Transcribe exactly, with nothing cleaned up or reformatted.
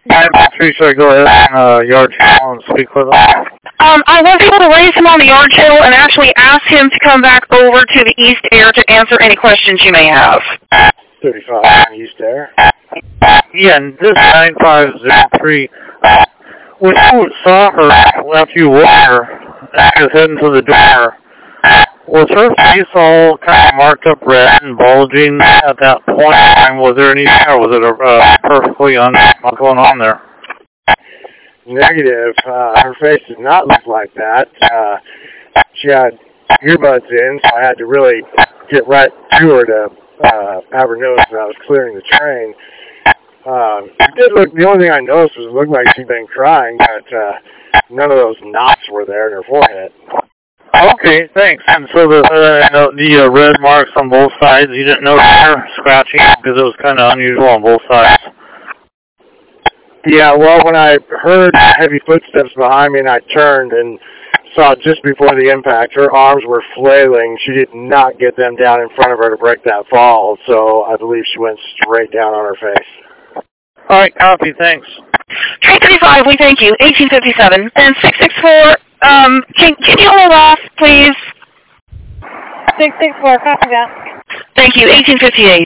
nine five three, should I go ahead and uh, yard channel and speak with him? Um, I was able to raise him on the yard channel and actually ask him to come back over to the East Air to answer any questions you may have. thirty-five East Air. Yeah, and this nine five zero three, uh, when you saw her after you woke her and she was heading to the door, was her face all kind of marked up red and bulging at that point in time? Was there anything, or was it uh, perfectly un what's going on there? Negative. Uh, her face did not look like that. Uh, she had earbuds in, so I had to really get right to her to uh, have her notice that I was clearing the train. Um, it did look, the only thing I noticed was it looked like she'd been crying, but uh, none of those knots were there in her forehead. Okay, thanks. And so the uh, the uh, red marks on both sides, you didn't notice her scratching because it was kind of unusual on both sides. Yeah, well, when I heard heavy footsteps behind me and I turned and saw just before the impact, her arms were flailing. She did not get them down in front of her to break that fall, so I believe she went straight down on her face. All right, copy, thanks. three three five, we thank you. eighteen fifty-seven. And six six four, um, can, can you hold off, please? six six four, copy that. Thank you. eighteen fifty-eight.